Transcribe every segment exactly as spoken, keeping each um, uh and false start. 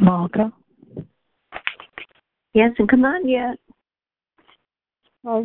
Martha? Yes, and come on yet. Oh.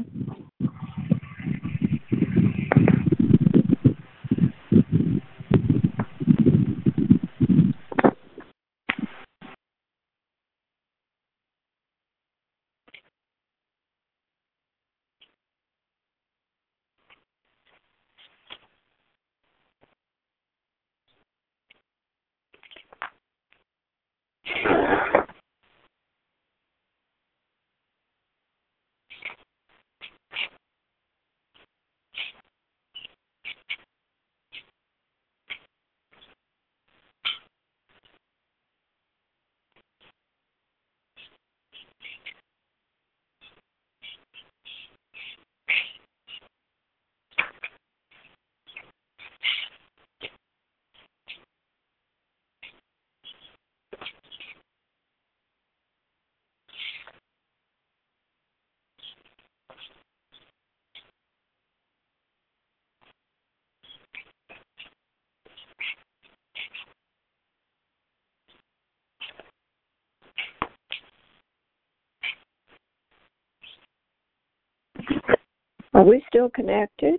Are we still connected?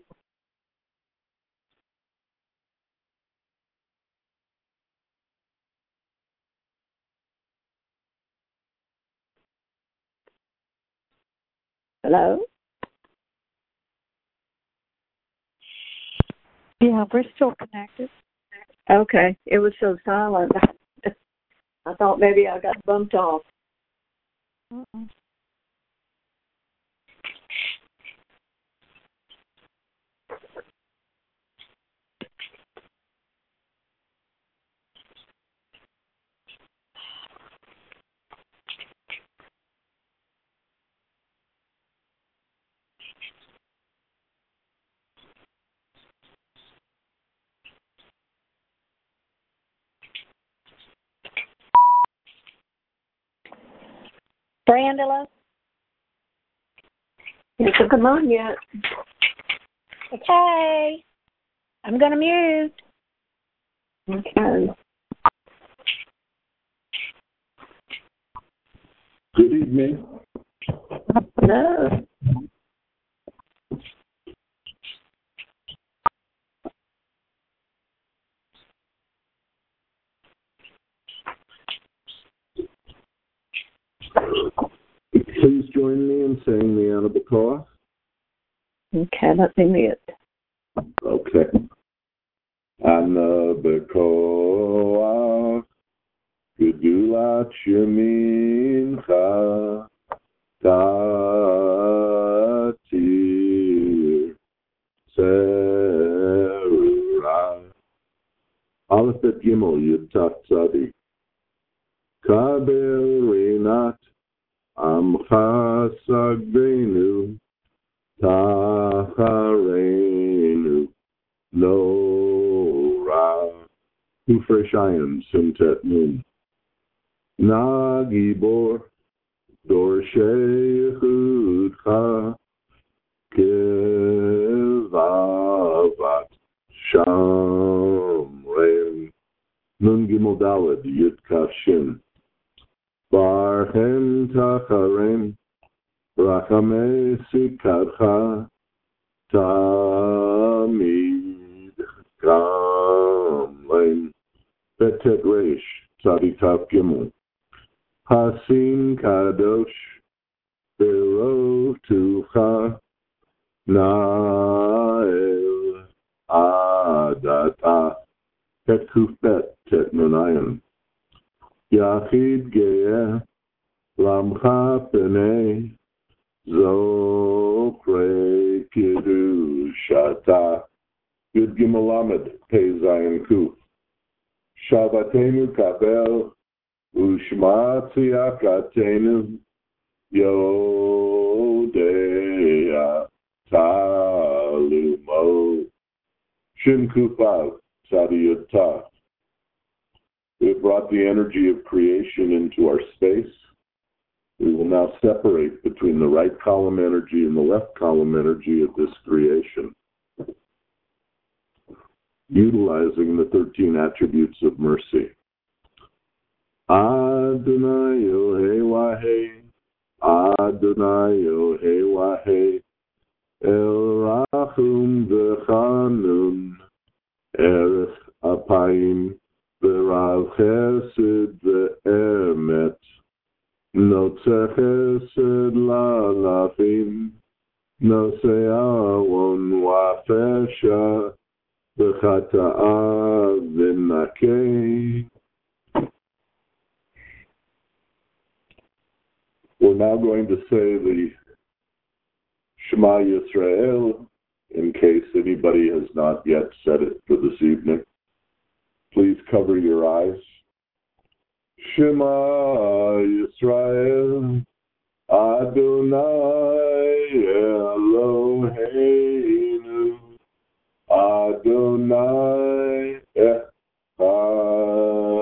Hello? Yeah, we're still connected. Okay. It was so silent. I thought maybe I got bumped off. Uh-uh. Brandula? Yes, so come on yet. Okay. I'm going to mute. Okay. Good evening. Hello. Please join me in saying the Anabakah. Okay, let me mute. Okay. Anabakah, Gedulat Shemincha, Tatir, Serah. Aleph Bet Gimel Yud Tat Tzadi. Kabel Reinat Amcha Sagrenu Tacharenu Lo Ra. Two fresh ions, Simtet Nun. Na Gibor Dorshei Chudcha Kevavat Shamrem. Nun Gimel Daled Yud Kaf Shin. Barchem Tacharem Rachamei Sikadcha Tamid Gamlein. Betet Reish Tzadi Tav Gimel. Hasim Kadosh Berov Tucha Nael Adata. Bet Kuf Bet Tet Nunayan. Yachid Geeh Lamcha Penei Zokre Kiddushata. Yud Gimel Lamed Pei Zayin Kuf. Shabbatenu Kabel Ushma Tziyakatenu Yodea Talumo. Shin Kufav Tzadi Yud Tav. We have brought the energy of creation into our space. We will now separate between the right column energy and the left column energy of this creation, utilizing the thirteen attributes of mercy. Adonai Yohei Wahei, Adonai Yohei Wahei, El Rachum V'Chanun, Erech Apayim, V'Rav Chesed V'Emet, Notzeh Chesed L'Alafim, Nosei Awon Wafesha, V'Chata'a V'Nakei. We're now going to say the Shema Yisrael, in case anybody has not yet said it for this evening. Please cover your eyes. Shema Yisrael, Adonai Eloheinu, Adonai Echad.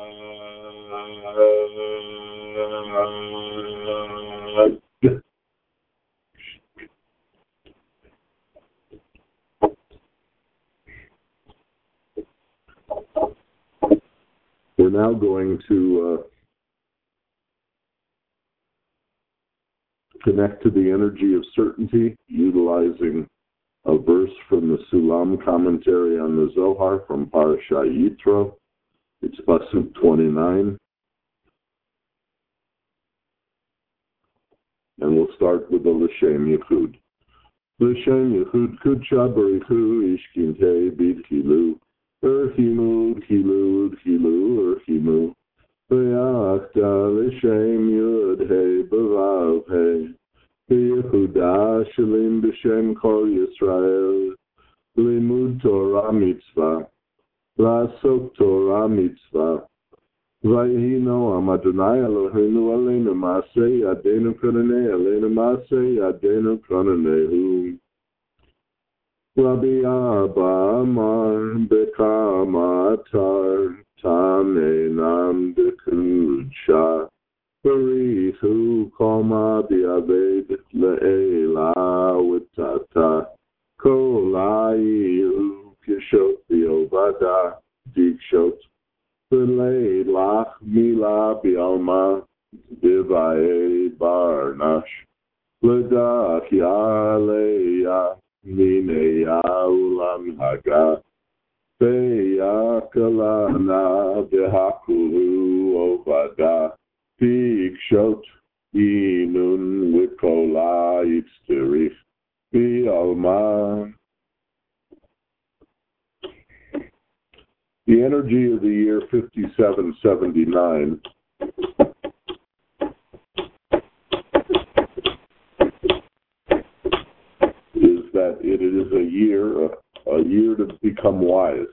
We're now going to uh, connect to the energy of certainty, utilizing a verse from the Sulam commentary on the Zohar from Parashah Yitro. It's Pasuk twenty-nine. And we'll start with the L'Shem Yichud. L'Shem Yichud Kudsha Barichu Ishkintei Bidchilu Erchimu Dchilu Dchilu Erchimu V'yachta L'Shem Yud Hei B'vav Hei V'yehuda Shalim B'Shem Kol Yisrael Limud Torah Mitzvah La'asok Torah Mitzvah Vayhi Noam Adonai Eloheinu Aleinu Maaseh Yadeinu Kronanei Aleinu Maaseh Yadeinu Kronanehu. Rabbi Abba Amar Bekama Atar Tameinam Bekudsha Barichu Koma Biaved Le'ela Wittata Kolayu Kishot Biovada Dikshot V'lei lach mila bialma divae barnash l'dach yaleya mineya ulam haga ve'yakalana v'hakulu ovada bikshot inun v'kola yitzterich bialma. The energy of the year fifty-seven seventy-nine is that it is a year, a, a year to become wise.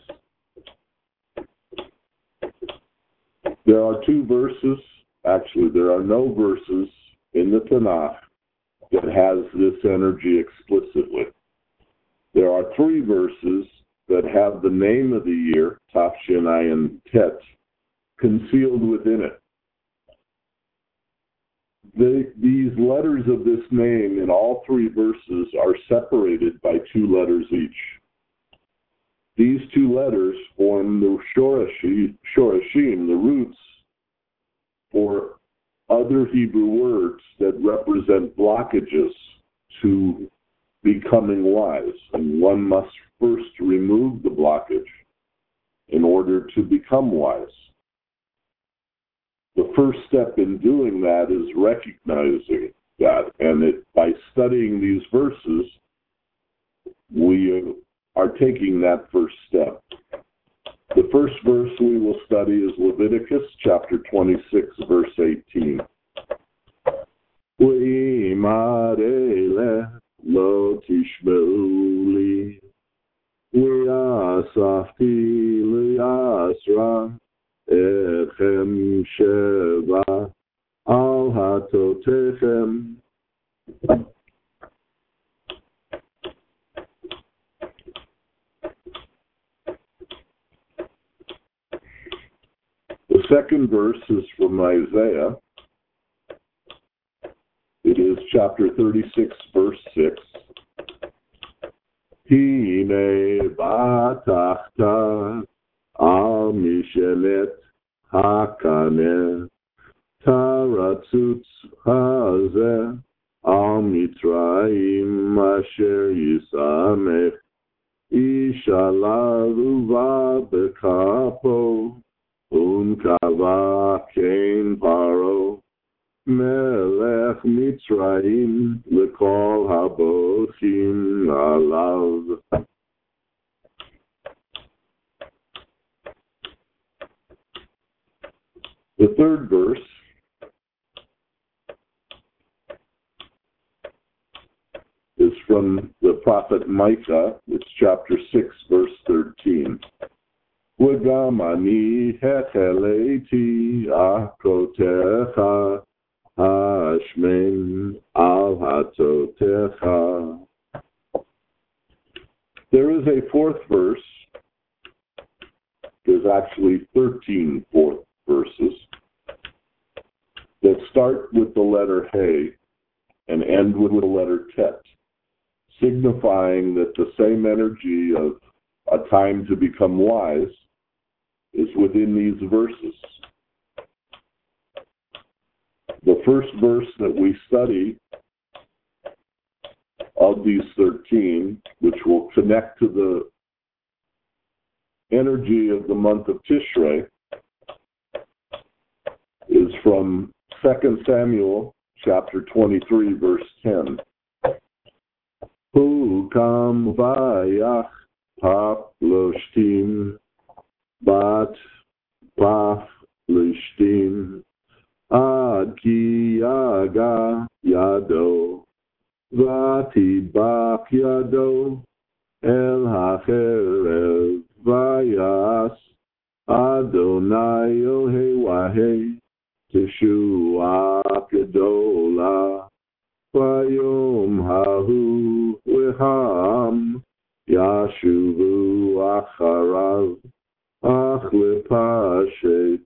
There are two verses, actually there are no verses in the Tanakh that has this energy explicitly. There are three verses that have the name of the year, Tafshin Ayin Tet, concealed within it. The, these letters of this name in all three verses are separated by two letters each. These two letters form the shorashi, shorashim, the roots for other Hebrew words that represent blockages to becoming wise, and one must first remove the blockage in order to become wise. The first step in doing that is recognizing that, and it, by studying these verses, we are taking that first step. The first verse we will study is Leviticus chapter twenty-six, verse eighteen. Lo tishmeu li, v'yasafti liyasra, echem sheva al hatotechem. The second verse is from Isaiah. It is chapter thirty-six, verse six. Hine batachta al mishelet hakane taratzutz hazeh al mitzrayim asher yisamech ishalaluva bekapo unkava kein paro melech mitzrayim lekol habochim alav. The third verse is from the prophet Micah. It's chapter six, verse thirteen. V'gam ani hecheleti akotecha hashmein al hatotecha. There is a fourth verse. There's actually thirteen fourth verses that start with the letter He and end with the letter Tet, signifying that the same energy of a time to become wise is within these verses. The first verse that we study of these thirteen, which will connect to the energy of the month of Tishrei, is from Second Samuel chapter twenty-three, verse ten. Hu kam vayach pap loshtim bat paf lishtim ad ki yaga yado vatibak yado el hacherev vayas Adonai Yohei Wahei Teshua Gedola Vayom Hahu Leham Yashuvu Acharav Ach Lepashet.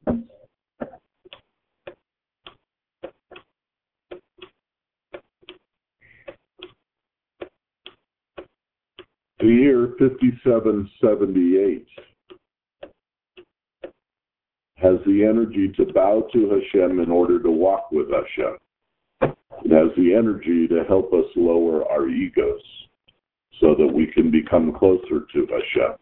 The year fifty-seven seventy-eight has the energy to bow to Hashem in order to walk with Hashem. It has the energy to help us lower our egos so that we can become closer to Hashem.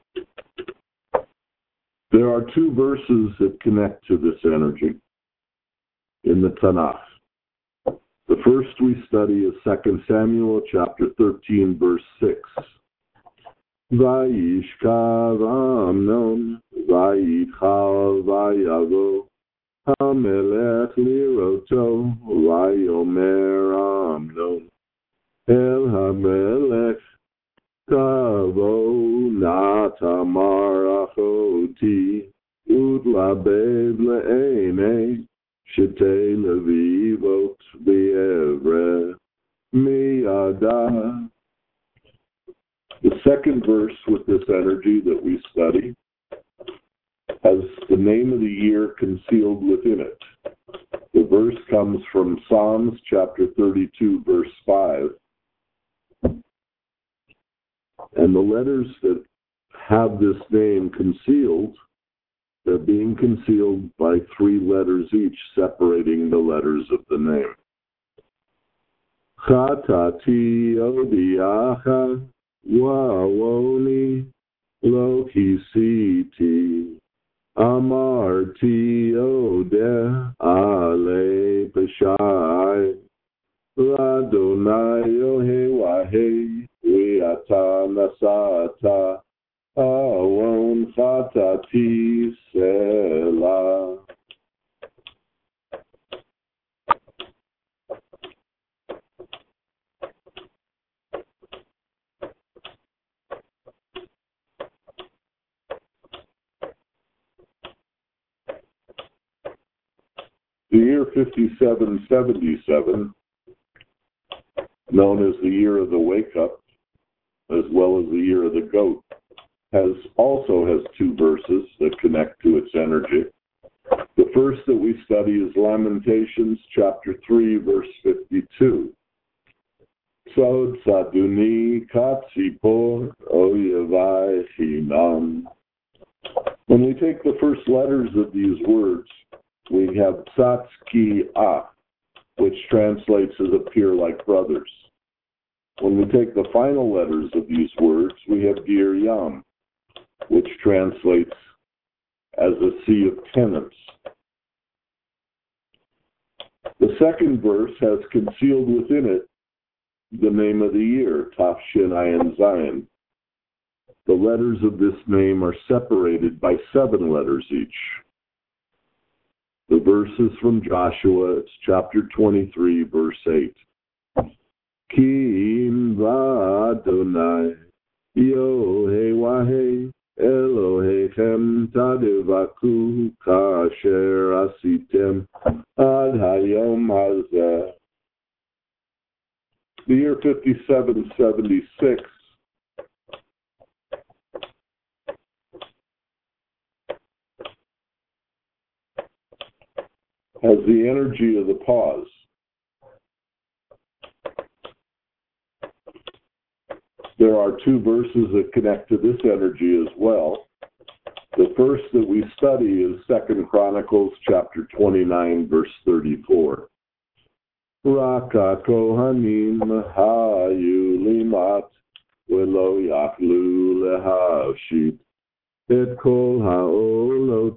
There are two verses that connect to this energy in the Tanakh. The first we study is Second Samuel chapter thirteen, verse six. Vayishkav Amnon Vayichal Vayavo Hamelech Liroto Vayomer Amnon El Hamelech Kavo Natamar Achoti Udlabev Le'ene Shete Levivot Be'evre Miyada. The second verse with this energy that we study has the name of the year concealed within it. The verse comes from Psalms chapter thirty-two, verse five. And the letters that have this name concealed, they're being concealed by three letters each, separating the letters of the name. Chatati odiacha Wawoni lo kisiti amarti ode ale peshai ladonai yohe wahe viata nasata awon chatati selah. The year fifty-seven seventy-seven, known as the year of the wake-up, as well as the year of the goat, has also has two verses that connect to its energy. The first that we study is Lamentations chapter three, verse fifty-two. Sod saduni katzipor oyevai chinam When we take the first letters of these words, we have Tzatz-ki-ah, which translates as appear like brothers. When we take the final letters of these words, we have Gir Yam, which translates as a sea of tenants. The second verse has concealed within it the name of the year, Tafshin Ayin Zayin. The letters of this name are separated by seven letters each. The verse is from Joshua, it's chapter twenty-three, verse eight. Ki im v'Adonai Yohei Wahei Elohechem Tadevaku Kasher Asitem Ad Hayom Hazeh. The year fifty-seven seventy-six has the energy of the pause. There are two verses that connect to this energy as well. The first that we study is Second Chronicles chapter twenty-nine, verse thirty-four. Raka kohanim hayu limat velo yachlu lehavshit et kol haolot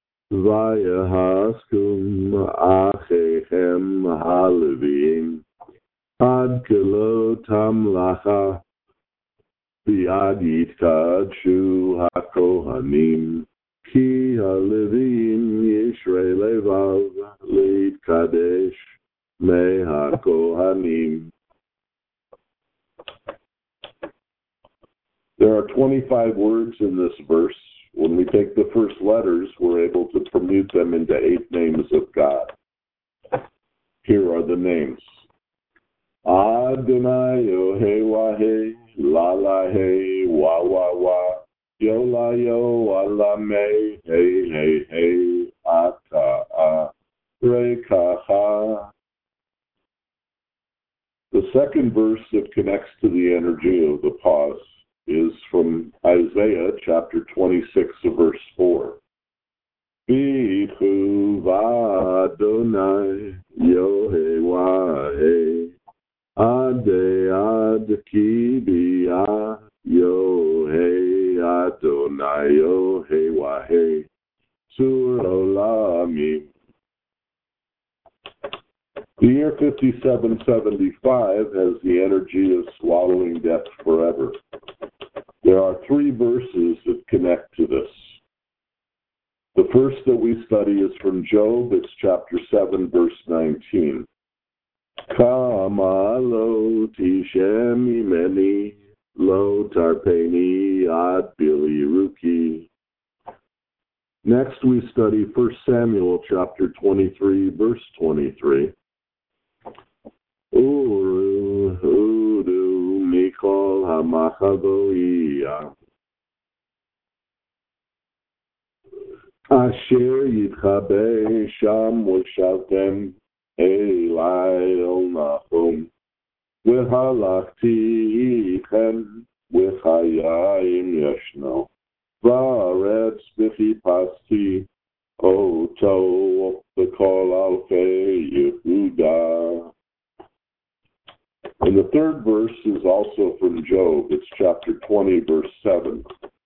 vayahaskum achechem halevim ad kelo tamlacha Biad yitkadshu hakohanim ki halevim yishrei levav leitkadesh me hakohanim. There are twenty-five words in this verse. When we take the first letters, we're able to permute them into eight names of God. Here are the names. Adonai Yohei Wahei La La Hey Wa Wa Wa Yo La Yo Wa La Me Hey Hey Hey Ata A Re Ka Ha. The second verse that connects to the energy of the pause is from Isaiah chapter twenty-six, verse four. Bichu v'Adonai Yohei Wahei Ade ad ki bia Yohei Adonai Yohei Wahei Sur Olamim. The year fifty-seven seventy-five has the energy of swallowing death forever. There are three verses that connect to this. The first that we study is from Job. It's chapter seven, verse nineteen. Kama lo tishem imeni lo tarpeni ad biliruki. Next we study First Samuel chapter twenty-three, verse twenty-three. Uru hudu mikol hamachavoia asher yitchabe sham v'shavtem elai el nachum v'halachti ichem v'chayayim yeshno v'aretz b'chipasti oto v'kol alfei Yehuda. And the third verse is also from Job. It's chapter twenty, verse seven.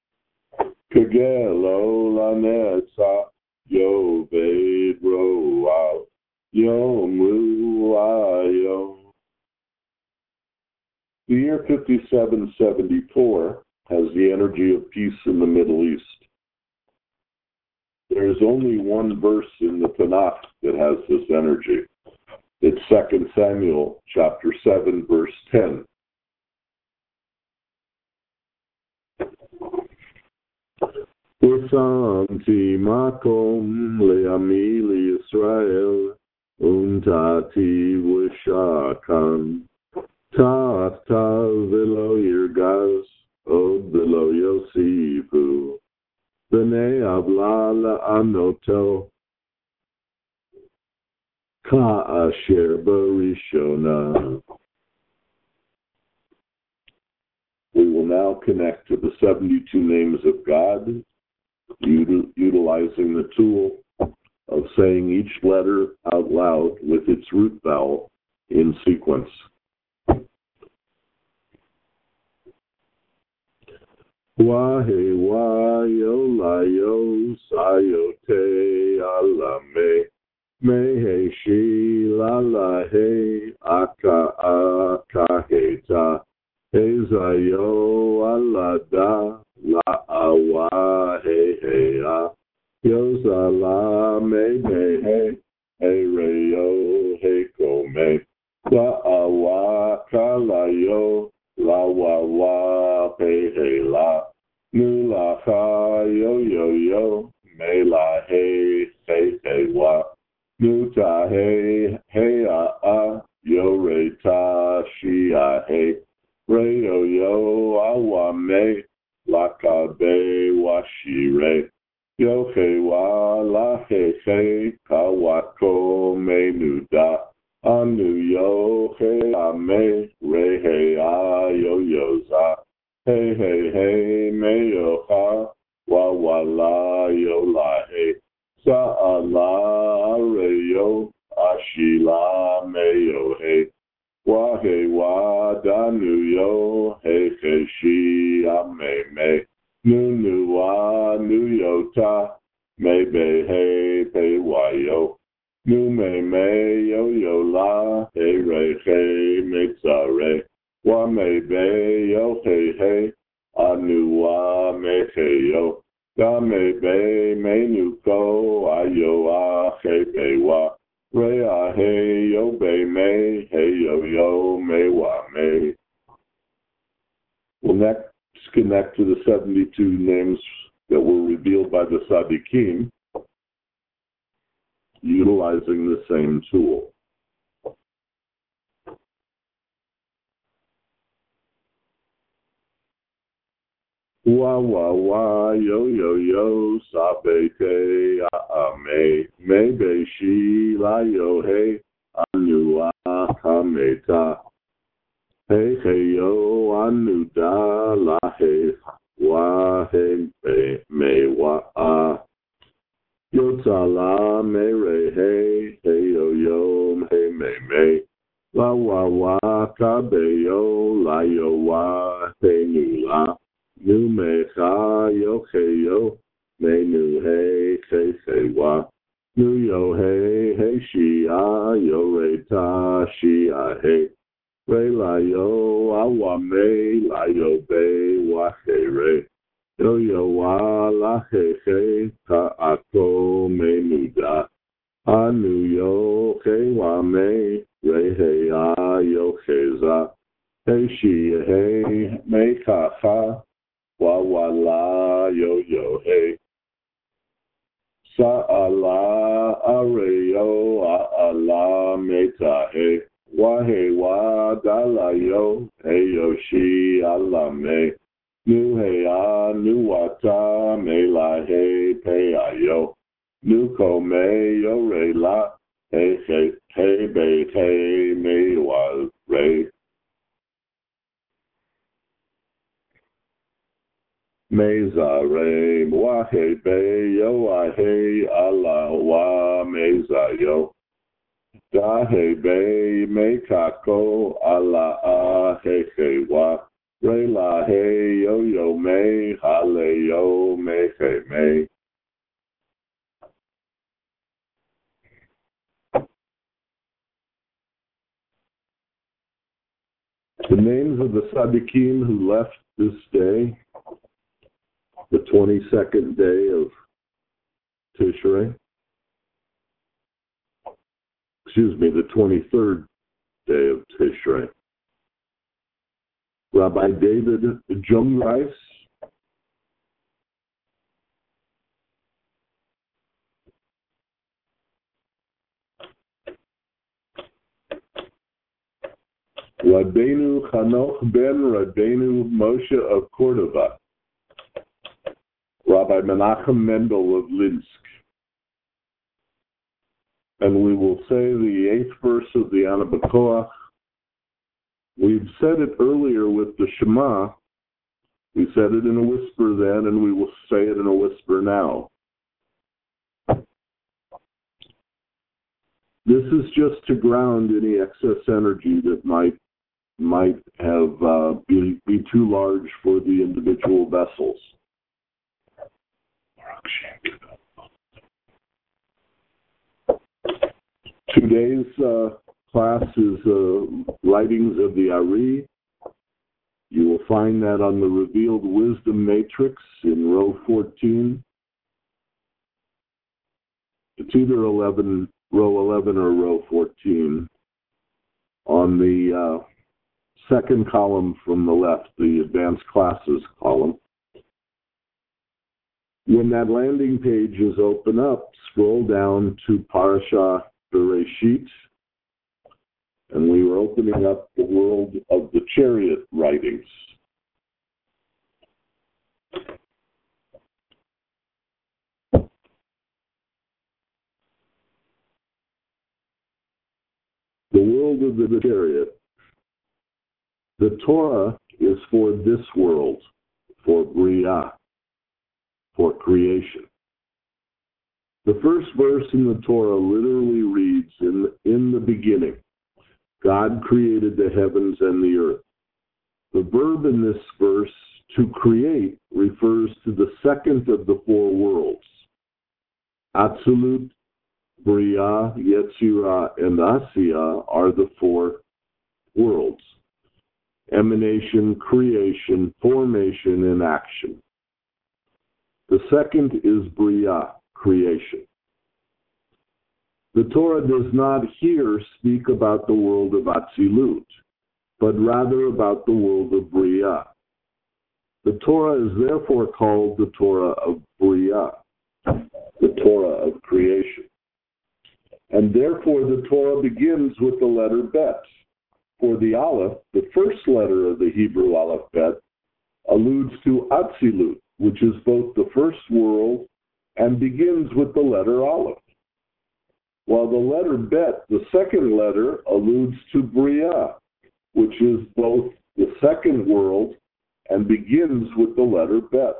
Kegelo lanetza yoved roav yomu ayo. The year fifty-seven seventy-four has the energy of peace in the Middle East. There is only one verse in the Tanakh that has this energy. It's Second Samuel chapter seven, verse ten. Usamti makom le'ami liYisrael untati v'shakan ta'ata v'lo yirgaz od v'lo yosifu b'nei avla la'anoto Ka'asher barishona. We will now connect to the seventy-two names of God util- utilizing the tool of saying each letter out loud with its root vowel in sequence. Wahe wa yo la yo sayo te ala me me he shi la la he aka aka he ta he za yo ala da la awa he he a yo za la me me he he re yo he ko me la awa ka la yo la wa wa he he la nu la ha yo yo yo me la he he he wa nu ta he he a a yo re ta shi a he re yo yo a wa me la ka be wa shi re yo he wa la he he ka wa ko me nu da anu yo he a me re he a yo yo za hey hey hey me yo ha wa wa la yo la hey sa a la re yo a shi la me yo hey wa hey wa da nu yo hey hey shi a me me nu nu wa nu yo ta me be hey pe wa yo nu me me yo yo la hey re hey me sa re wa me be yo hey hey anu wa me hey yo da me be me nu ko a yo a hey be wa re a hey yo be me hey yo yo me wa me. We'll next connect to the seventy-two names that were revealed by the Tzaddikim utilizing the same tool. Wa wa wa yo yo yo sabe te a a me me be shi la yo hey anu a ka me ta hey hey yo anu da la hey wa hey me me wa a yo ta la me re hey hey yo yo hey me me la wa wa ka be yo la yo wa hey nu la nu me ha yo hey yo me nu hey hey hey wa nu yo hey hey shi a yo re ta shi a hey re la yo a wa me la yo be wa hey re yo yo wa la hey hey ta a ko me nu da a nu yo hey wa me re hey a yo hey za hey shi hey me ka ha wa wa la yo yo hey sa a la a re yo a a la me ta hey wa hey wa da la yo hey yo shi a la me nu hey a nu wa ta me la hey pe a yo nu ko me yo re la hey hey hey be hey me wa re Meza re wa he be yo a he ala wa meza yo da he be me kako ala a he he wa re la he yo yo me hale yo me he me. The names of the Tzaddikim who left this day, the twenty-second day of Tishrei, excuse me, the twenty-third day of Tishrei. Rabbi David Jungreis, Rabbeinu Chanoch ben Rabbeinu Moshe of Cordova, Rabbi Menachem Mendel of Linsk. And we will say the eighth verse of the Ana B'Koach. We've said it earlier with the Shema, We said it in a whisper then, and we will say it in a whisper now. This is just to ground any excess energy that might might have uh, be, be too large for the individual vessels. Today's uh, class is uh, Writings of the Ari. You will find that on the Revealed Wisdom Matrix in row fourteen. It's either eleven, row eleven or row fourteen. On the uh, second column from the left, the Advanced Classes column. When that landing page is open up, scroll down to Parashah Bereshit, and we were opening up the world of the chariot writings. The world of the chariot. The Torah is for this world, for Bria, for creation. The first verse in the Torah literally reads, in, in the beginning, God created the heavens and the earth. The verb in this verse, to create, refers to the second of the four worlds. Atzilut, Bria, Yetzirah, and Asiya are the four worlds. Emanation, creation, formation, and action. The second is Bria, creation. The Torah does not here speak about the world of Atzilut, but rather about the world of Bria. The Torah is therefore called the Torah of Bria, the Torah of creation. And therefore the Torah begins with the letter Bet. For the Aleph, the first letter of the Hebrew alphabet, alludes to Atzilut, which is both the first world and begins with the letter Aleph. While the letter Bet, the second letter, alludes to Bria, which is both the second world and begins with the letter Bet.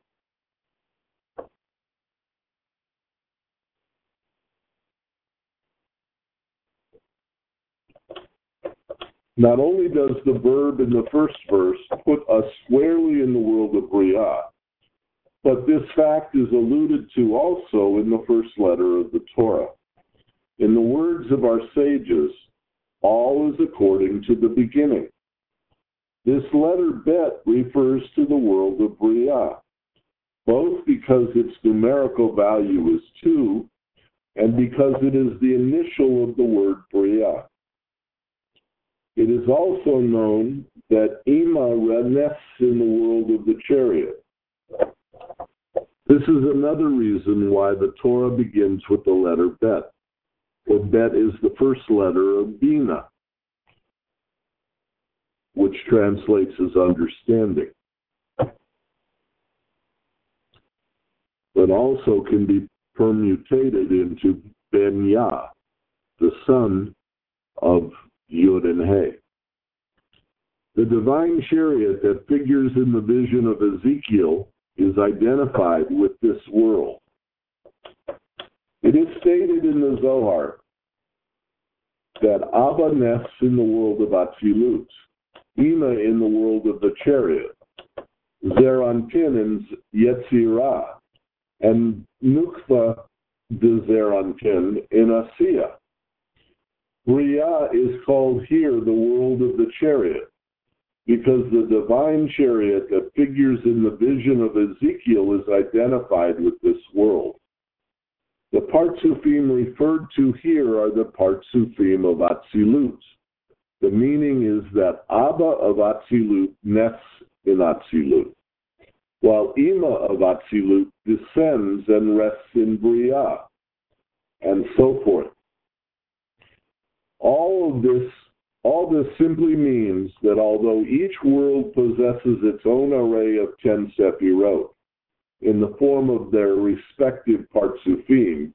Not only does the verb in the first verse put us squarely in the world of Bria, but this fact is alluded to also in the first letter of the Torah. In the words of our sages, all is according to the beginning. This letter Bet refers to the world of Bria, both because its numerical value is two and because it is the initial of the word Bria. It is also known that Ima rests in the world of the chariot. This is another reason why the Torah begins with the letter Bet, for Bet is the first letter of Bina, which translates as understanding, but also can be permutated into Ben Yah, the son of Yud and He. The divine chariot that figures in the vision of Ezekiel is identified with this world. It is stated in the Zohar that Abba nests in the world of Atzilut, Ima in the world of the chariot, Zer Anpin in Yetzirah, and Nukva de Zer Anpin in Asiya. Bria is called here the world of the chariot, because the divine chariot that figures in the vision of Ezekiel is identified with this world. The Partsufim referred to here are the Partsufim of Atzilut. The meaning is that Abba of Atzilut nests in Atzilut, while Ima of Atzilut descends and rests in Bria, and so forth. All of this, all this simply means that although each world possesses its own array of ten Sephirot, in the form of their respective Partsufim,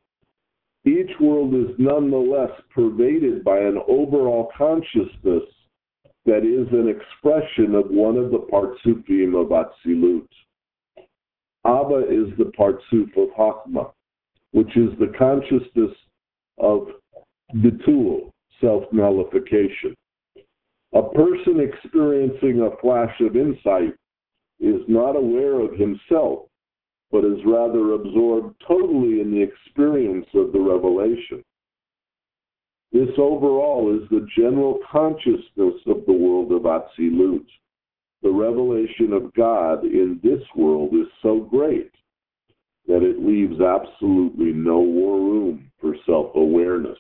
each world is nonetheless pervaded by an overall consciousness that is an expression of one of the Partsufim of Atzilut. Abba is the Partsuf of Chachma, which is the consciousness of Bitul, self-nullification. A person experiencing a flash of insight is not aware of himself, but is rather absorbed totally in the experience of the revelation. This overall is the general consciousness of the world of Atzilut. The revelation of God in this world is so great that it leaves absolutely no more room for self-awareness.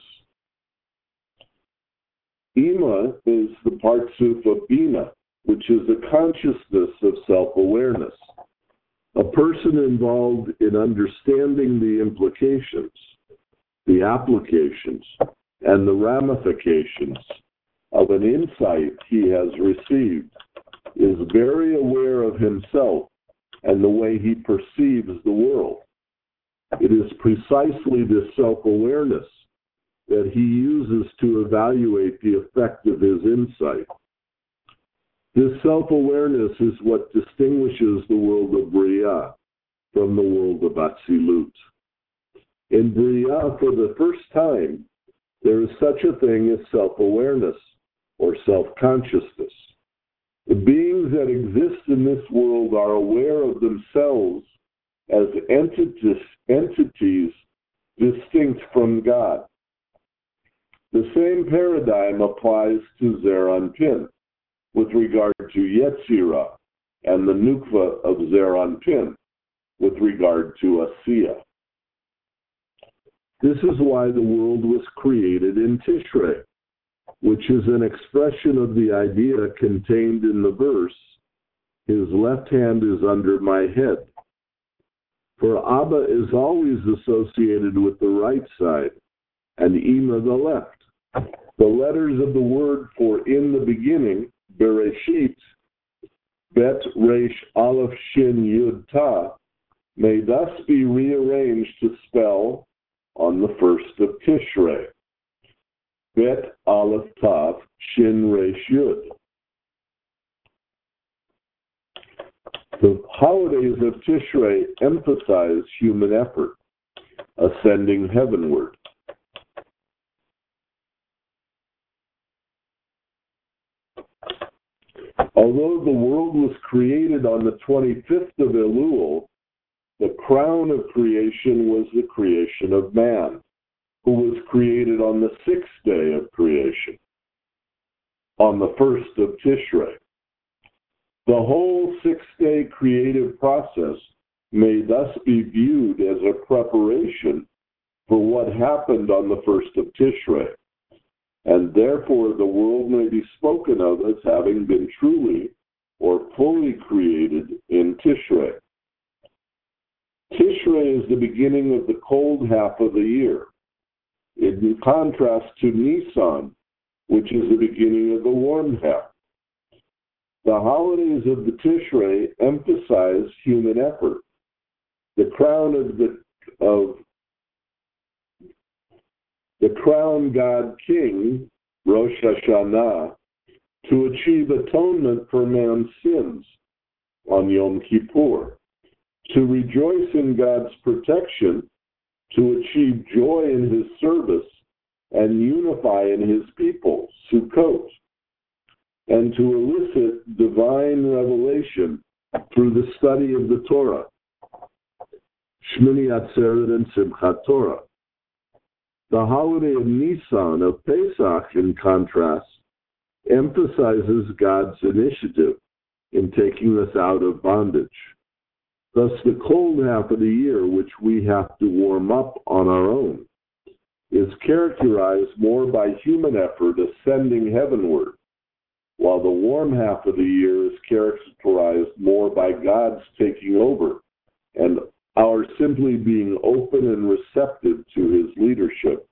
Ima is the Partsuf of Bina, which is a consciousness of self-awareness. A person involved in understanding the implications, the applications, and the ramifications of an insight he has received is very aware of himself and the way he perceives the world. It is precisely this self-awareness that he uses to evaluate the effect of his insight. This self-awareness is what distinguishes the world of Bria from the world of Atzilut. In Bria, for the first time, there is such a thing as self-awareness or self-consciousness. The beings that exist in this world are aware of themselves as entities, entities distinct from God. The same paradigm applies to Zeir Anpin with regard to Yetzirah and the Nukva of Zeir Anpin with regard to Asiya. This is why the world was created in Tishrei, which is an expression of the idea contained in the verse, "His left hand is under my head." For Abba is always associated with the right side, and Ima the left. The letters of the word for "in the beginning," Bereshit, Bet, Resh, Aleph, Shin, Yud, Ta, may thus be rearranged to spell on the first of Tishrei, Bet, Aleph, Tav, Shin, Resh, Yud. The holidays of Tishrei emphasize human effort, ascending heavenward. Although the world was created on the twenty-fifth of Elul, the crown of creation was the creation of man, who was created on the sixth day of creation, on the first of Tishrei. The whole six-day creative process may thus be viewed as a preparation for what happened on the first of Tishrei, and therefore the world may be spoken of as having been truly or fully created in Tishrei. Tishrei is the beginning of the cold half of the year, in contrast to Nisan, which is the beginning of the warm half. The holidays of the Tishrei emphasize human effort. The crown of the of the crown god king, Rosh Hashanah, to achieve atonement for man's sins on Yom Kippur, to rejoice in God's protection, to achieve joy in his service, and unify in his people, Sukkot, and to elicit divine revelation through the study of the Torah, Shmini Atzeret and Simchat Torah. The holiday of Nisan, of Pesach, in contrast, emphasizes God's initiative in taking us out of bondage. Thus, the cold half of the year, which we have to warm up on our own, is characterized more by human effort ascending heavenward, while the warm half of the year is characterized more by God's taking over and our simply being open and receptive to his leadership.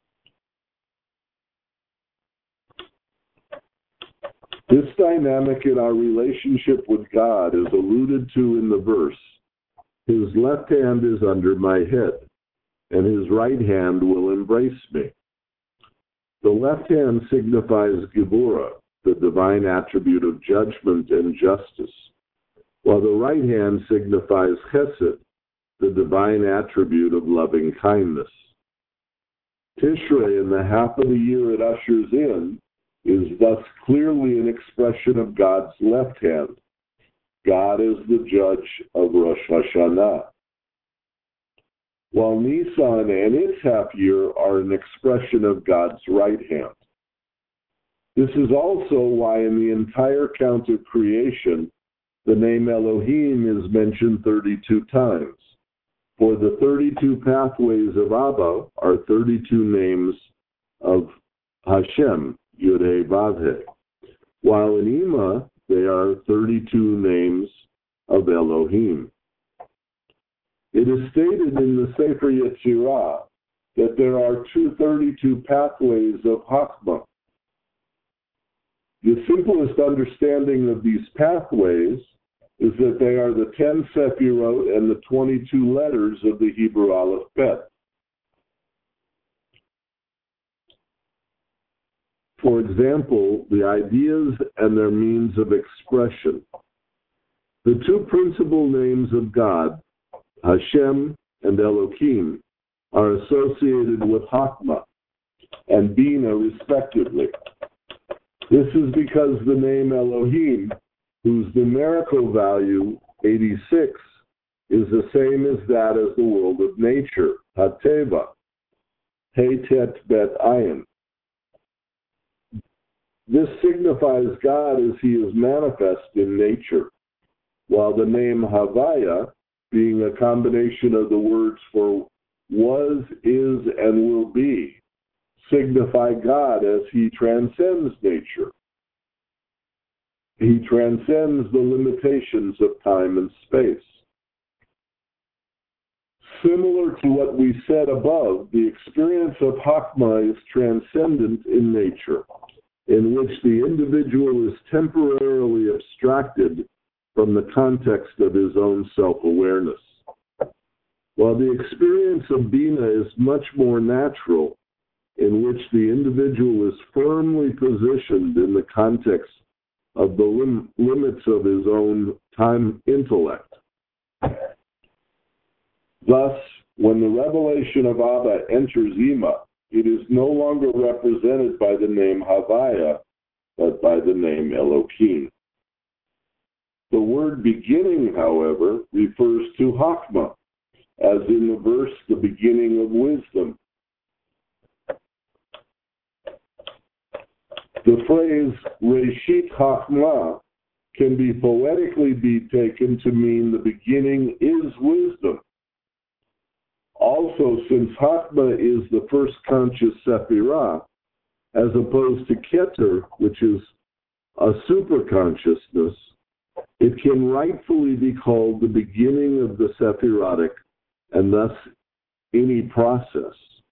This dynamic in our relationship with God is alluded to in the verse, "His left hand is under my head, and his right hand will embrace me." The left hand signifies Gevurah, the divine attribute of judgment and justice, while the right hand signifies Chesed, the divine attribute of loving kindness. Tishrei, in the half of the year it ushers in, is thus clearly an expression of God's left hand. God is the judge of Rosh Hashanah, while Nisan and its half year are an expression of God's right hand. This is also why in the entire account of creation, the name Elohim is mentioned thirty-two times. For the thirty-two pathways of Abba are thirty-two names of Hashem, Yud-Heh, Vav-Heh, while in Ima they are thirty-two names of Elohim. It is stated in the Sefer Yetzirah that there are two thirty-two pathways of Chachma. The simplest understanding of these pathways is that they are the ten Sefirot and the twenty-two letters of the Hebrew Aleph Bet. For example, the ideas and their means of expression. The two principal names of God, Hashem and Elohim, are associated with Chachma and Bina, respectively. This is because the name Elohim, whose numerical value, eighty-six, is the same as that of the world of nature, Hateva, Hey Tet Bet Ayin. This signifies God as he is manifest in nature, while the name Havaya, being a combination of the words for was, is, and will be, signify God as he transcends nature. He transcends the limitations of time and space. Similar to what we said above, the experience of Chachma is transcendent in nature, in which the individual is temporarily abstracted from the context of his own self-awareness. While the experience of Bina is much more natural, in which the individual is firmly positioned in the context of the lim- limits of his own time intellect. Thus, when the revelation of Abba enters Ima, it is no longer represented by the name Havaya, but by the name Elohim. The word beginning, however, refers to Chachma, as in the verse, the beginning of wisdom. The phrase Reshit Chachma can be poetically be taken to mean the beginning is wisdom. Also, since Chachma is the first conscious Sephirah, as opposed to Keter, which is a superconsciousness, it can rightfully be called the beginning of the Sephirotic and thus any process.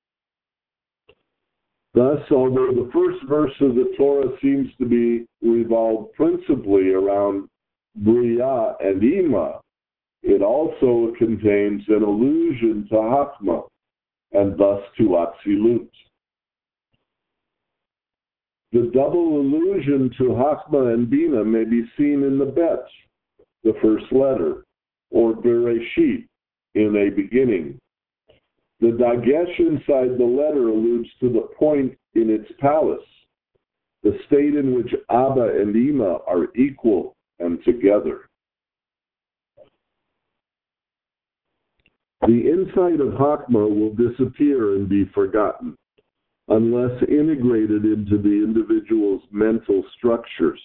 Thus, although the first verse of the Torah seems to be revolved principally around Bria and Ima, it also contains an allusion to Chachma and thus to Atzilut. The double allusion to Chachma and Bina may be seen in the Bet, the first letter, or Bereshit, in a beginning. The Dagesh inside the letter alludes to the point in its palace, the state in which Abba and Ima are equal and together. The insight of Chachma will disappear and be forgotten, unless integrated into the individual's mental structures.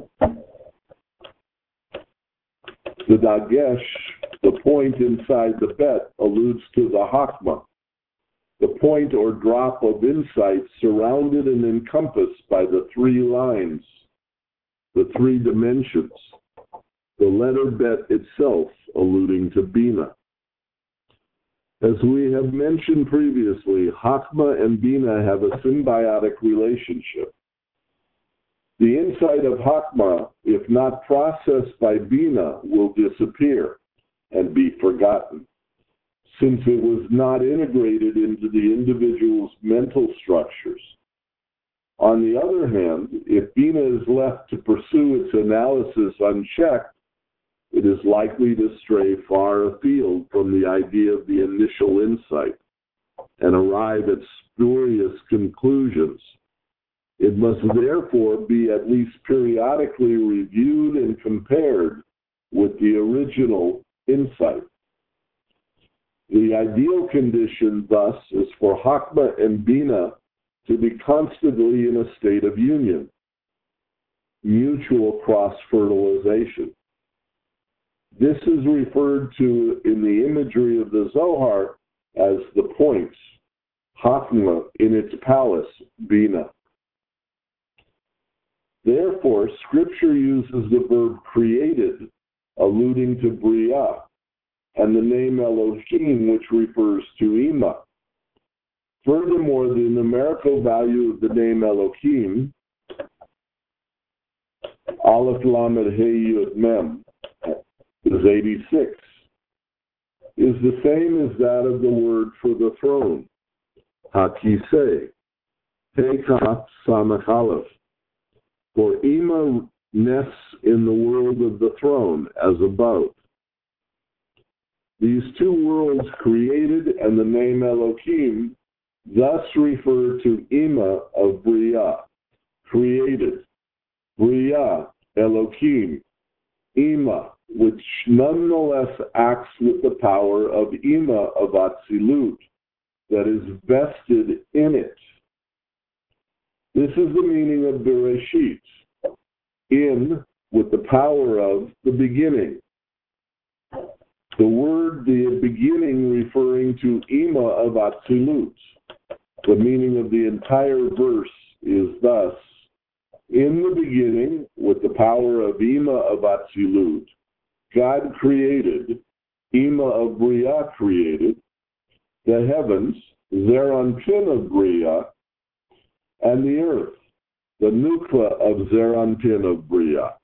The Dagesh, the point inside the Bet, alludes to the Chachma, the point or drop of insight surrounded and encompassed by the three lines, the three dimensions, the letter Bet itself alluding to Bina. As we have mentioned previously, Chachma and Bina have a symbiotic relationship. The insight of Chachma, if not processed by Bina, will disappear and be forgotten, since it was not integrated into the individual's mental structures. On the other hand, if Bina is left to pursue its analysis unchecked, it is likely to stray far afield from the idea of the initial insight and arrive at spurious conclusions. It must therefore be at least periodically reviewed and compared with the original insight. The ideal condition, thus, is for Chachma and Bina to be constantly in a state of union, mutual cross-fertilization. This is referred to in the imagery of the Zohar as the points, Chachma in its palace, Bina. Therefore, Scripture uses the verb created, alluding to Bria, and the name Elohim, which refers to Ima. Furthermore, the numerical value of the name Elohim, Aleph Lamed Hey Yud Mem, is eighty-six, is the same as that of the word for the throne, Hakiseh, Hey Kaf Samach Aleph. For Ima nests in the world of the throne, as above. These two worlds created and the name Elohim thus refer to Ima of Bria, created, Bria, Elohim, Ima, which nonetheless acts with the power of Ima of Atzilut, that is vested in it. This is the meaning of Bereshit, in, with the power of, the beginning. The word, the beginning, referring to Ima of Atzilut. The meaning of the entire verse is thus, in the beginning, with the power of Ima of Atzilut, God created, Ima of Bria created, the heavens, Zeranpin of Bria, and the earth, the Nukla of Zeranpin of Bria.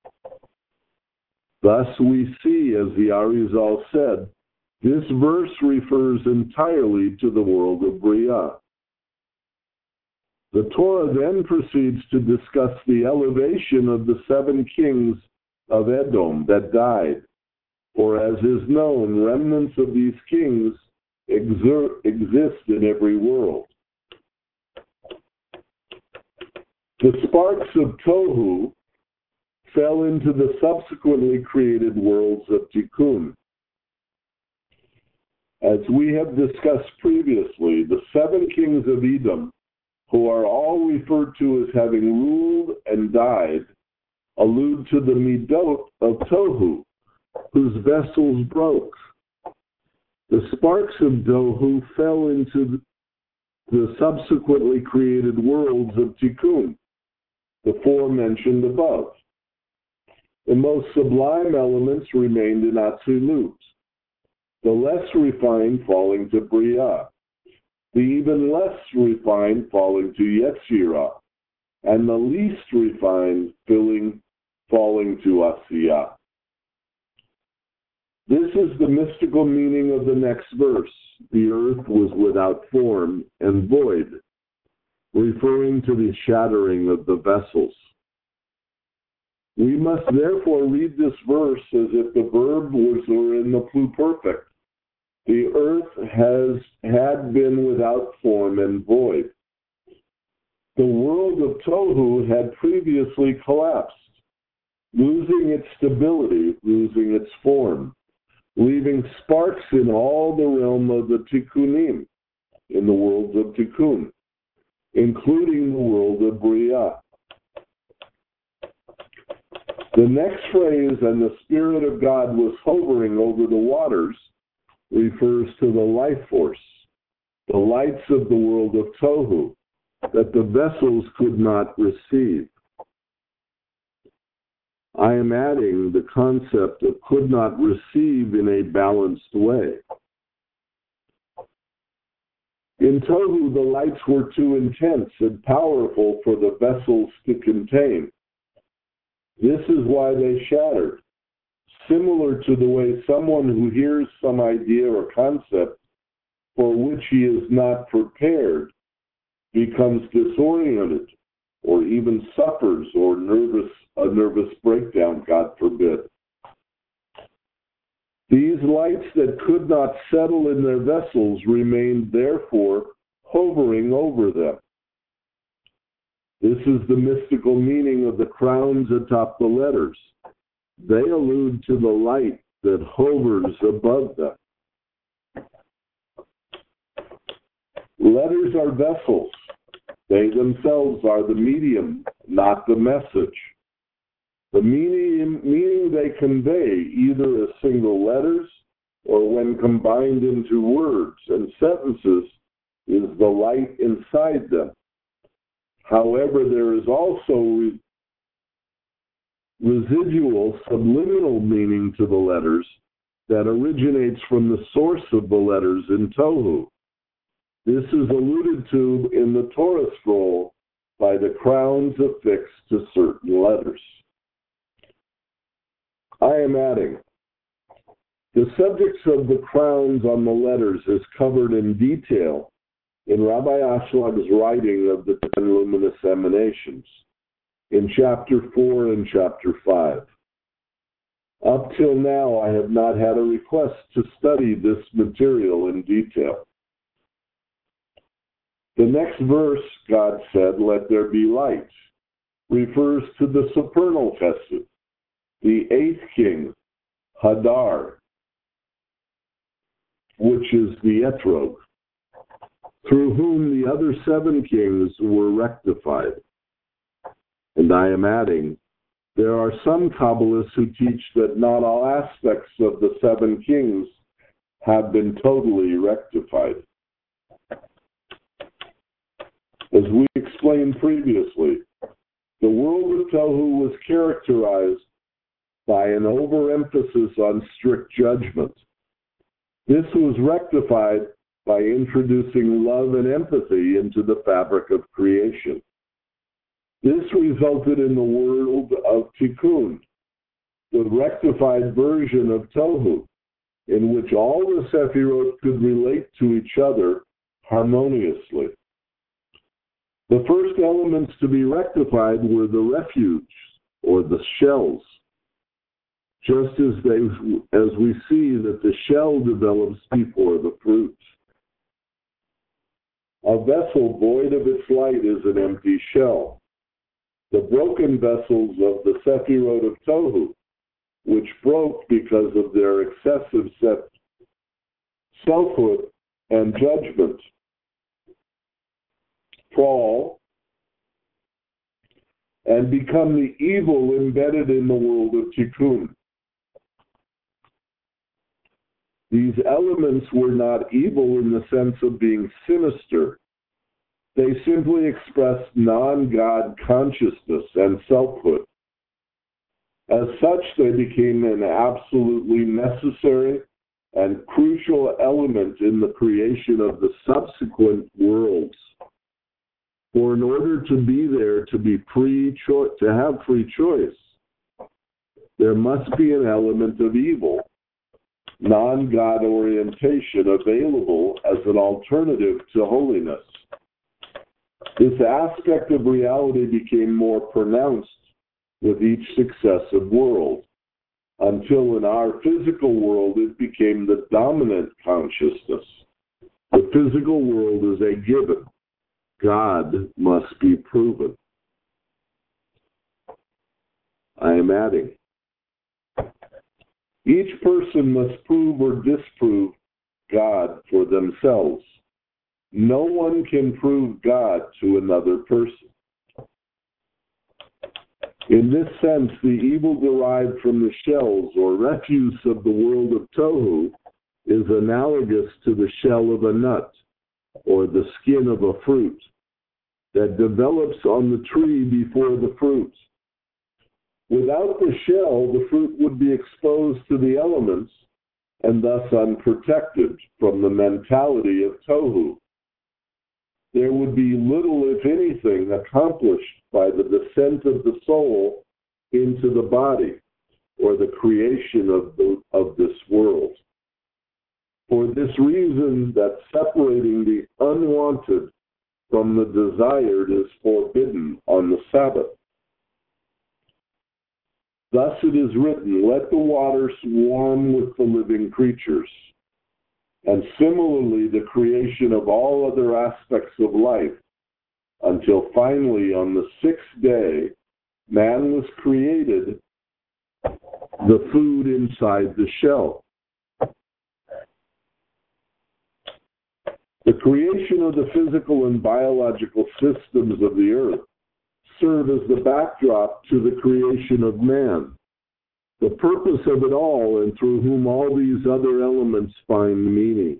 Thus we see, as the Arizal said, this verse refers entirely to the world of Bria. The Torah then proceeds to discuss the elevation of the seven kings of Edom that died, for as is known, remnants of these kings exer- exist in every world. The sparks of Tohu fell into the subsequently created worlds of Tikkun. As we have discussed previously, the seven kings of Edom, who are all referred to as having ruled and died, allude to the Midot of Tohu, whose vessels broke. The sparks of Tohu fell into the subsequently created worlds of Tikkun, the four mentioned above. The most sublime elements remained in Atzilut, the less refined falling to Bria, the even less refined falling to Yetzirah, and the least refined filling, falling to Asiyah. This is the mystical meaning of the next verse. The earth was without form and void, referring to the shattering of the vessels. We must therefore read this verse as if the verb was in the pluperfect. The earth has had been without form and void. The world of Tohu had previously collapsed, losing its stability, losing its form, leaving sparks in all the realm of the Tikkunim, in the worlds of Tikkun, including the world of Bria. The next phrase, and the Spirit of God was hovering over the waters, refers to the life force, the lights of the world of Tohu, that the vessels could not receive. I am adding the concept of could not receive in a balanced way. In Tohu, the lights were too intense and powerful for the vessels to contain. This is why they shattered, similar to the way someone who hears some idea or concept for which he is not prepared becomes disoriented or even suffers or nervous a nervous breakdown, God forbid. These lights that could not settle in their vessels remained therefore hovering over them. This is the mystical meaning of the crowns atop the letters. They allude to the light that hovers above them. Letters are vessels. They themselves are the medium, not the message. The meaning, meaning they convey, either as single letters or when combined into words and sentences, is the light inside them. However, there is also re- residual subliminal meaning to the letters that originates from the source of the letters in Tohu. This is alluded to in the Torah scroll by the crowns affixed to certain letters. I am adding, the subjects of the crowns on the letters is covered in detail in Rabbi Ashwag's writing of the Ten Luminous Emanations, in chapter four and chapter five. Up till now, I have not had a request to study this material in detail. The next verse, God said, "Let there be light," refers to the supernal Chesed, the eighth king, Hadar, which is the Etrog, through whom the other seven kings were rectified. And I am adding, there are some Kabbalists who teach that not all aspects of the seven kings have been totally rectified. As we explained previously, the world of Tohu was characterized by an overemphasis on strict judgment. This was rectified by introducing love and empathy into the fabric of creation. This resulted in the world of Tikkun, the rectified version of Tohu, in which all the Sephirot could relate to each other harmoniously. The first elements to be rectified were the refuge, or the shells, just as they, as we see that the shell develops before the fruit. A vessel void of its light is an empty shell. The broken vessels of the Sephirot of Tohu, which broke because of their excessive selfhood and judgment, fall and become the evil embedded in the world of Tikkun. These elements were not evil in the sense of being sinister. They simply expressed non-God consciousness and selfhood. As such, they became an absolutely necessary and crucial element in the creation of the subsequent worlds. For in order to be there, to be free cho- to have free choice, there must be an element of evil, non-God orientation available as an alternative to holiness. This aspect of reality became more pronounced with each successive world, until in our physical world it became the dominant consciousness. The physical world is a given. God must be proven. I am adding, each person must prove or disprove God for themselves. No one can prove God to another person. In this sense, the evil derived from the shells or refuse of the world of Tohu is analogous to the shell of a nut or the skin of a fruit that develops on the tree before the fruit. Without the shell, the fruit would be exposed to the elements and thus unprotected from the mentality of Tohu. There would be little, if anything, accomplished by the descent of the soul into the body or the creation of, the, of this world. For this reason, that separating the unwanted from the desired is forbidden on the Sabbath. Thus it is written, let the waters swarm with the living creatures. And similarly, the creation of all other aspects of life, until finally on the sixth day, man was created, the food inside the shell. The creation of the physical and biological systems of the earth serve as the backdrop to the creation of man, the purpose of it all, and through whom all these other elements find meaning.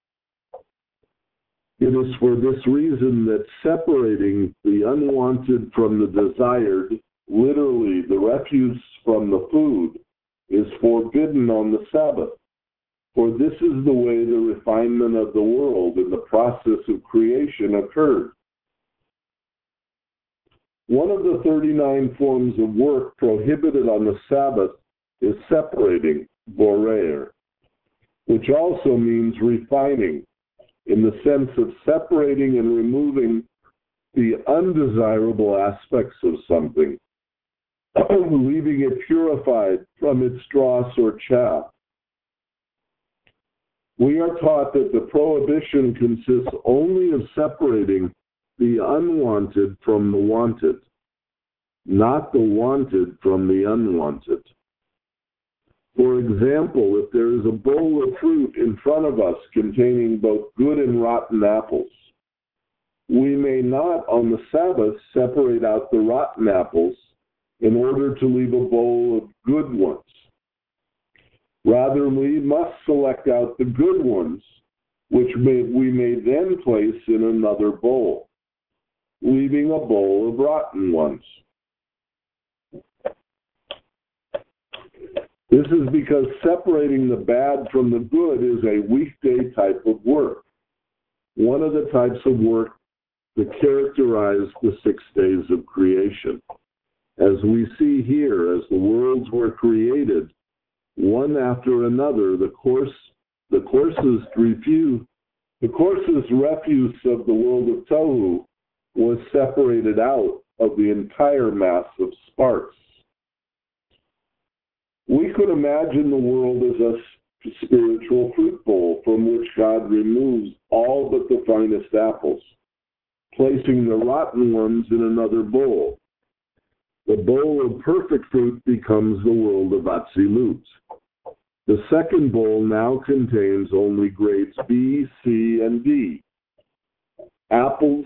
It is for this reason that separating the unwanted from the desired, literally the refuse from the food, is forbidden on the Sabbath. For this is the way the refinement of the world in the process of creation occurred. One of the thirty-nine forms of work prohibited on the Sabbath is separating, borer, which also means refining, in the sense of separating and removing the undesirable aspects of something, leaving it purified from its dross or chaff. We are taught that the prohibition consists only of separating the unwanted from the wanted, not the wanted from the unwanted. For example, if there is a bowl of fruit in front of us containing both good and rotten apples, we may not on the Sabbath separate out the rotten apples in order to leave a bowl of good ones. Rather, we must select out the good ones, which may, we may then place in another bowl, leaving a bowl of rotten ones. This is because separating the bad from the good is a weekday type of work, one of the types of work that characterize the six days of creation. As we see here, as the worlds were created, one after another, the course, the courses refuse, the courses refuse of the world of Tohu was separated out of the entire mass of sparks. We could imagine the world as a spiritual fruit bowl from which God removes all but the finest apples, placing the rotten ones in another bowl. The bowl of perfect fruit becomes the world of Atzilut. The second bowl now contains only grades B, C, and D. Apples.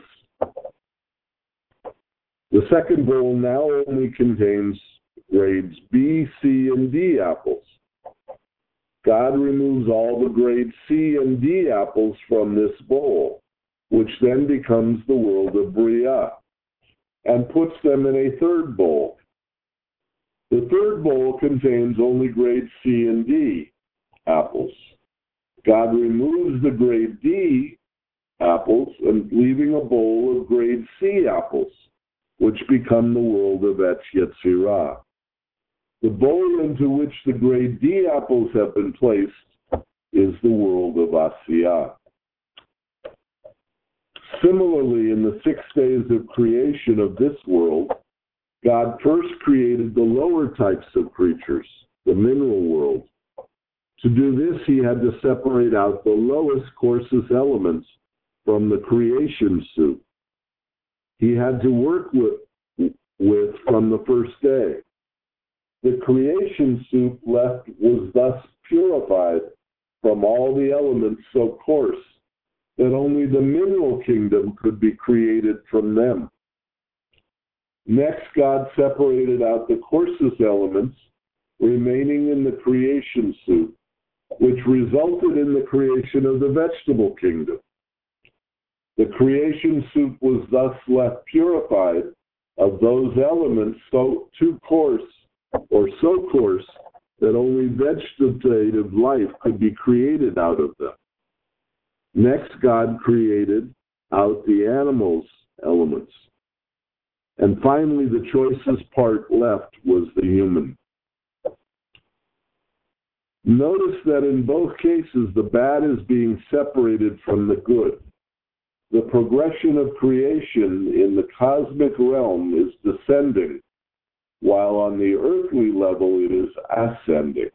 The second bowl now only contains grades B, C, and D apples. God removes all the grade C and D apples from this bowl, which then becomes the world of Bria, and puts them in a third bowl. The third bowl contains only grade C and D apples. God removes the grade D apples, and leaving a bowl of grade C apples, which become the world of Etz Yetzirah. The bowl into which the grade D apples have been placed is the world of Asiyah. Similarly, in the six days of creation of this world, God first created the lower types of creatures, the mineral world. To do this, he had to separate out the lowest, coarsest elements from the creation soup he had to work with, with from the first day. The creation soup left was thus purified from all the elements so coarse that only the mineral kingdom could be created from them. Next, God separated out the coarsest elements remaining in the creation soup, which resulted in the creation of the vegetable kingdom. The creation soup was thus left purified of those elements so too coarse or so coarse that only vegetative life could be created out of them. Next, God created out the animals' elements. And finally, the choicest part left was the human. Notice that in both cases, the bad is being separated from the good. the progression of creation in the cosmic realm is descending, while on the earthly level it is ascending.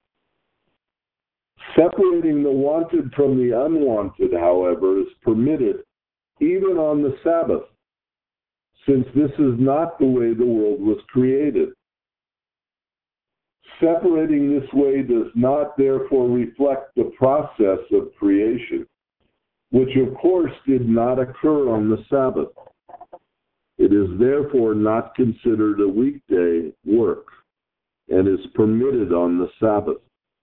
Separating the wanted from the unwanted, however, is permitted even on the Sabbath, since this is not the way the world was created. Separating this way does not therefore reflect the process of creation, which of course did not occur on the Sabbath. It is therefore not considered a weekday work and is permitted on the Sabbath.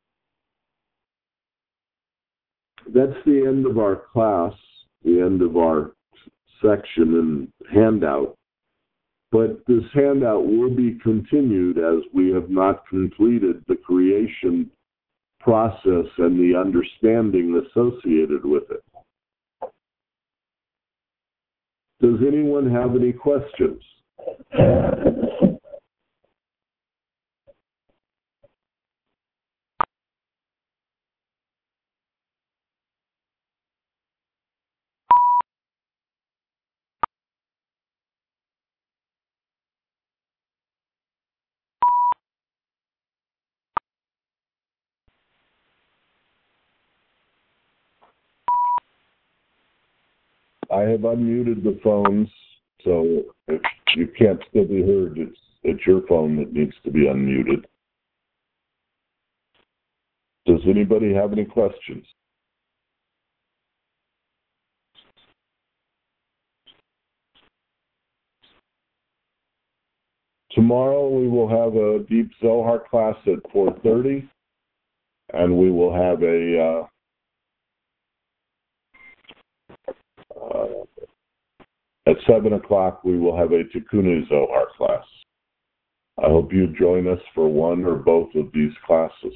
That's the end of our class, the end of our section and handout. But this handout will be continued as we have not completed the creation process and the understanding associated with it. Does anyone have any questions? I have unmuted the phones, so if you can't still be heard, it's, it's your phone that needs to be unmuted. Does anybody have any questions? Tomorrow we will have a Deep Zohar class at four thirty, and we will have a uh, Uh, at seven o'clock, we will have a Tikkun Zohar class. I hope you join us for one or both of these classes.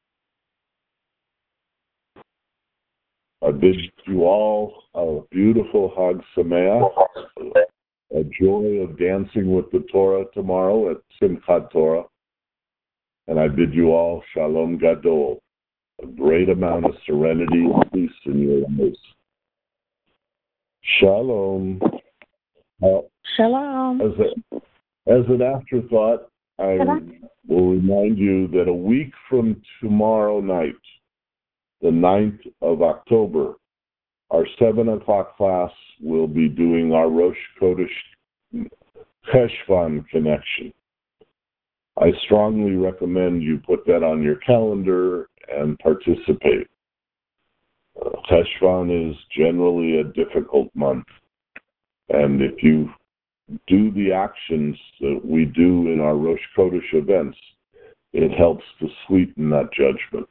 I bid you all a beautiful Hag Sameach, a joy of dancing with the Torah tomorrow at Simchat Torah. And I bid you all Shalom Gadol, a great amount of serenity and peace in your lives. Shalom. Uh, Shalom. as, a, as an afterthought, I will remind you that a week from tomorrow night, the ninth of October, our seven o'clock class will be doing our Rosh Chodesh Cheshvan connection. I strongly recommend you put that on your calendar and participate. Uh, Cheshvan is generally a difficult month, and if you do the actions that we do in our Rosh Chodesh events, it helps to sweeten that judgment.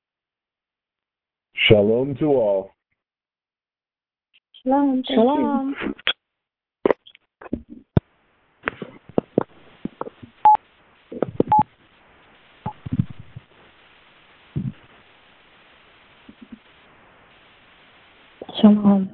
Shalom to all. Shalom. Shalom. Shalom.